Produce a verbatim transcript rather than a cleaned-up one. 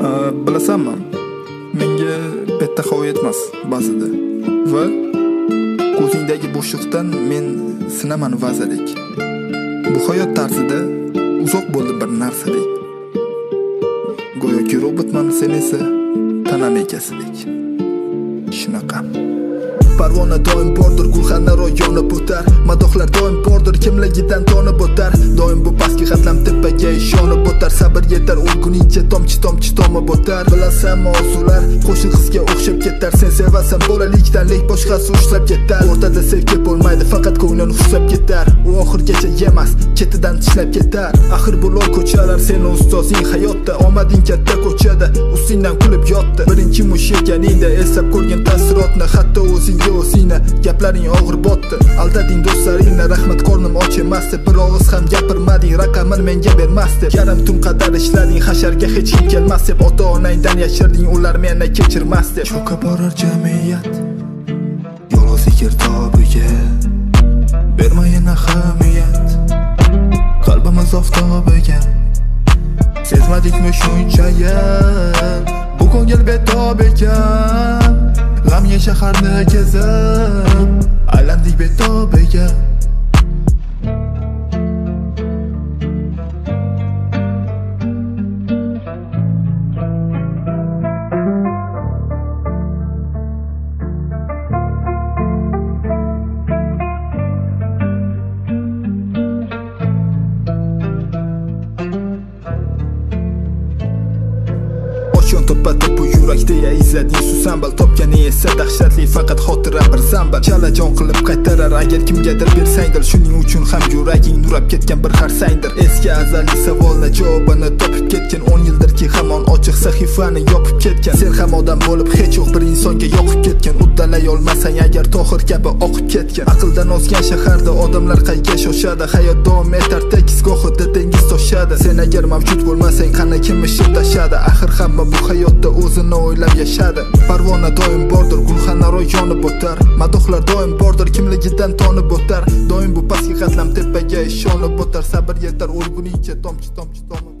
Bilasanmi? Menga bitta havo yetmas ba'zida. Va ko'zingdagi bo'shliqdan men sinaman vazadek. Bu hayot tarzida uzoq bo'ldi bir narsadek. Go'yoki robotman, sen esa tanam egasidek. Shunaqa. Parvona doim bordir, gulxanaro yonib o'tar. Madohlar doim bordir, kimligidan tonib o'tar. Doim bu pastki qatlam tepaga ishonib o'tar. Sabr yetar o'lguningcha tomchi tomchi tomib o'tar. Bilasanmi, orzular qo'shin qizga o'xshab ketar. Sen sevasan bolalikdan, lek boshqasi ushlab ketar. O'rtada sevgi bo'lmaydi, faqat ko'nglim xushab ketar. U oxirgacha yemas, ketidan tishlab ketar. Axir bu loy ko'chalar seni ustozing hayotda. Omading katta ko'chada, ustingdan kulib yotdi. Birinchi mush ekaningda eslab ko'rgan taassurotni, hatto o'zing o'zingni gaplaring og'ir botdi. Aldading do'stlaringni, rahmat qornim och emasdi. Bir og'iz ham gapirmading, raqamini menga bermasdi. Yarim tun qadar ishlading, hasharga hech kim kelmas deb ota onangdan yashirding, ular meni kechirmas deb. Cho'kib borar jamiyat yolg'iz girdobiga, bermayin ahamiyat qalbimiz oftobiga. Sezmadikmi shunchayam bu ko'ngil betob ekan. G'amga shaharni kezib aylandik betobiga. To'patib bu yurakda izlading susambal, topganing esa dahshatli faqat xotira bir zambal. Chalajon qilib qaytarar agar kimgadir bersangdir. Shuning uchun ham yuraging nurab ketgan bir harsangdir. Eski azaliy savolni javobini topib ketgan. o'n yildirki hamon ochiq sahifani yopib ketgan. Sen ham odam bo'lib hech yo'q bir insonga yoqib ketgan. Uddalay olmasang agar tohir kabi oqib ketgan. Aqldan ozgan shaharda odamlar qayga shoshadi. Hayot davom etar tekis, gohida dengiz toshadi. Sen agar mavjud bo'lmasang qani kim ishib tashadi. Axir hamma bu hayotda o'zini o'ylab yashadi. Parvona doim bordir, gulxanaro yonib o'tar. Madohlar doim bordir, kimligidan tonib o'tar. Doim bu pastki qatlam tepaga ishonib o'tar. Sabr yetar o'lguningcha tomchi tomchi tomib